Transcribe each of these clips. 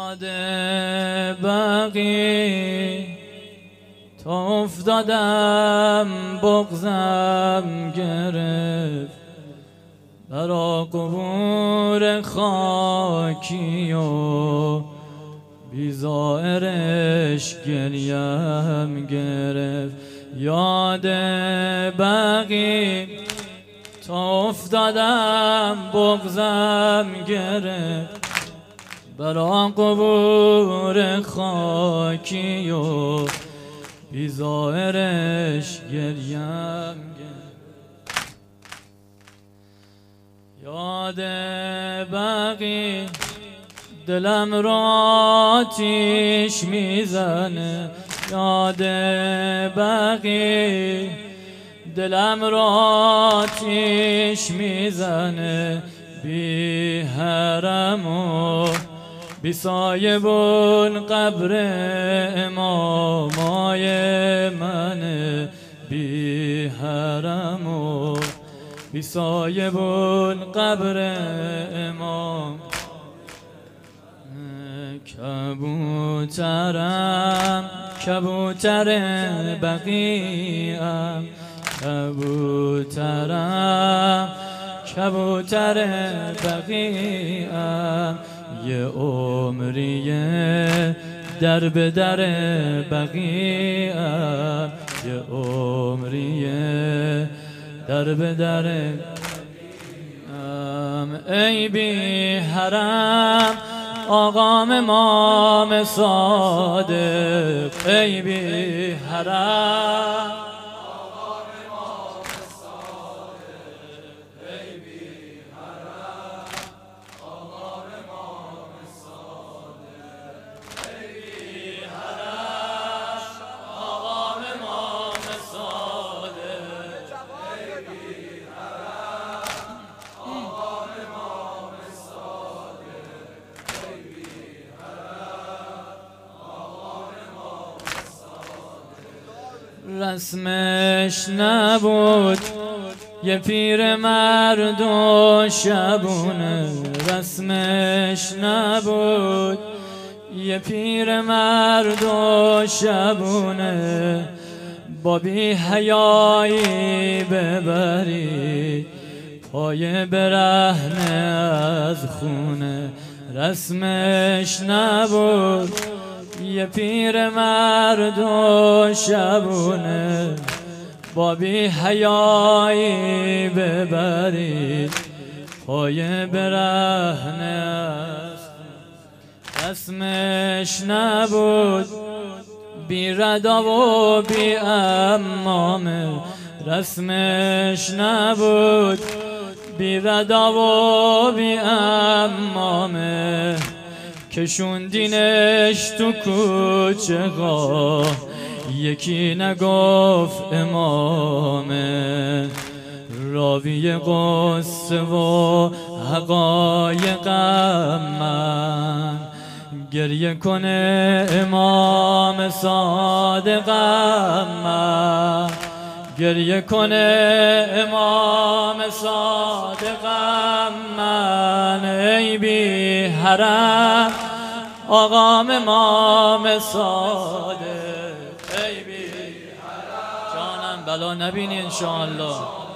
یاد بقی تا افتادم بغضم گرفت، برا قبور خاکی و بی زائرش گریم گرفت. یاد بقی تا افتادم بغضم گرفت، برا قبور خاکی و بی زائرش گریم گرفت. یاد بقی دلم را آتیش میزنه، یاد بقی دلم را آتیش میزنه، بی حرم و بی سایبون قبر امامای منه، بی حرم و بی سایبون قبر امام. کبوترم کبوتر بقیم، کبوترم کبوتر بقیم، یه عمریه در به در بقیم، یه عمریه در به در بقیم. ای بی حرم آقام امام صادق، ای بی حرم آقام امام صادق، ای بی حرم آقام امام صادق، ای بی حرم آقام امام صادق، ای بی حرم آقام امام صادق. رسمش نبود یه پیر مرد و شبونه، رسمش نبود یه پیر مرد و شبونه، با بی حیایی ببرید پای برهنه از خونه. رسمش نبود یه پیر مرد و شبونه، با بی حیایی ببرید پای برهنه از خونه. رسمش نبود بی ردا و بی امامه، رسمش نبود بی ردا و بی امامه، کشوندینش تو کوچه ها یکی نگفت امامه، راوی قصه و حقایقم من، گریه کنه امام صادقم من، گریه کنه امام صادقم من، ای بی حرم آقام امام صادق، ای بی حرم جانم بلا نبینی انشاءالله.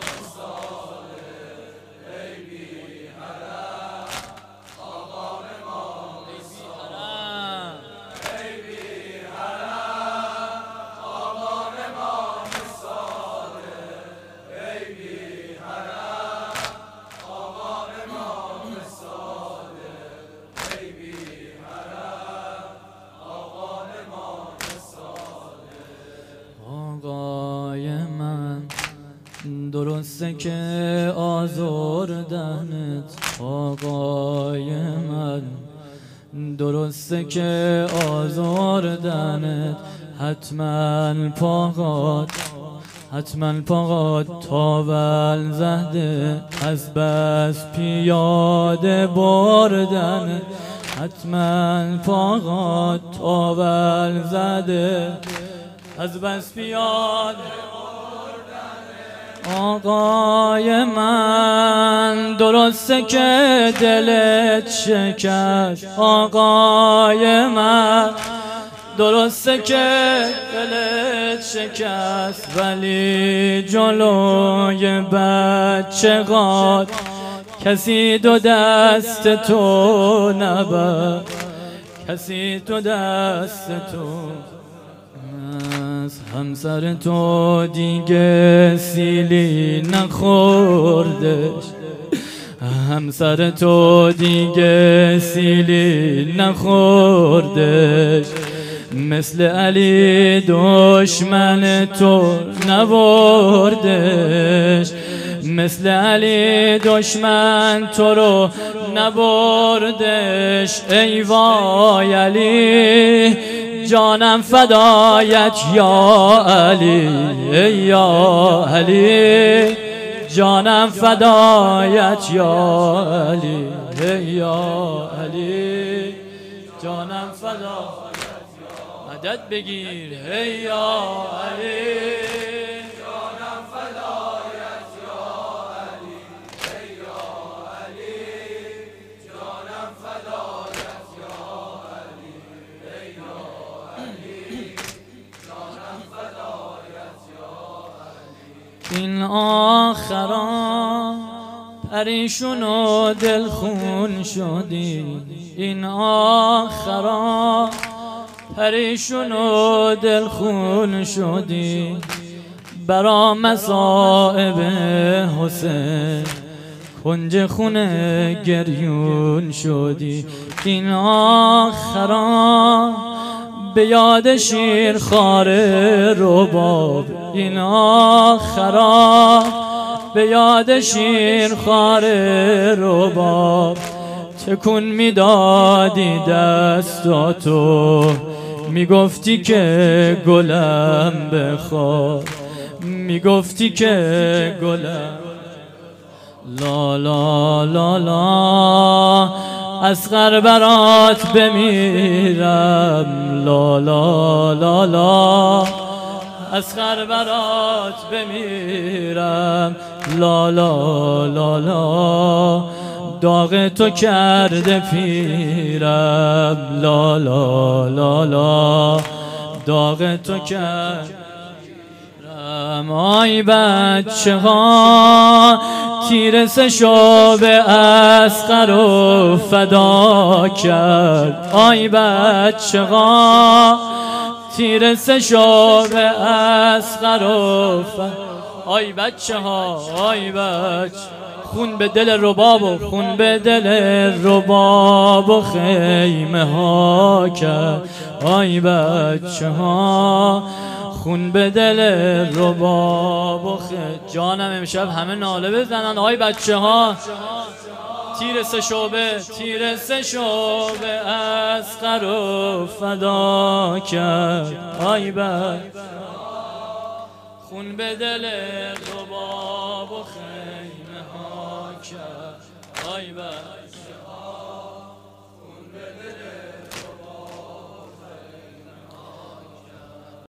آقای من درسته که آزردنت، آقای من درسته که آزردنت، حتما پاقات تاول زده، از بس پیاده بردنت، حتما پاقات تاول زده، از بس پیاده آقای من درسته که دلت شکست، آقای من درسته که دلت شکست، ولی جلوی بچه‌هات کسی دو دست تو نبر، کسی دو دست تو. همسر تو دیگه سیلی نخوردش، همسر تو دیگه سیلی نخوردش، مثل علی دشمن تو نبردش، مثل علی دشمن تو رو نبردش. ای وای علی جانم فدایت یا علی، ای یا علی جانم فدایت یا علی، ای یا علی جانم فدایت مدد بگیر، ای یا علی جانم فدایت یا علی، ای یا علی جانم فدایت یا علی، ای یا علی جانم فدایت یا علی. این آخران پریشون و دلخون شدی، این آخران پریشون و دلخون شدی، برا مصائب حسین کنج خونه گریون شدی. این آخران به یاد شیر خار رباب، این آخران به یاد شیر خار رباب، تکون میدادی دستاتو، میگفتی که گلم بخواد، میگفتی که گلم لا لا لا لا اصغر برات بمیرم، لا لا لا لا اصغر برات بمیرم، لا لا لا لا داغ تو کرده پیرم، لا لا لا لا داغ تو کرده پیرم. آی بچه ها تیر سشو به اصغر و فدا کرد، آی بچه ها تیر سشو به اصغر و فدا. آی بچه ها آی بچه خون به دل رباب و خون به دل رباب و خیمه ها کرد، آی بچه ها خون به دل رباب و جانم امشب همه ناله بزنن. آی بچه ها تیر سه شعبه اصغر و فدا کرد، آی بچه خون به دل رباب و خیمه ها کرد، آی بچه خون به دل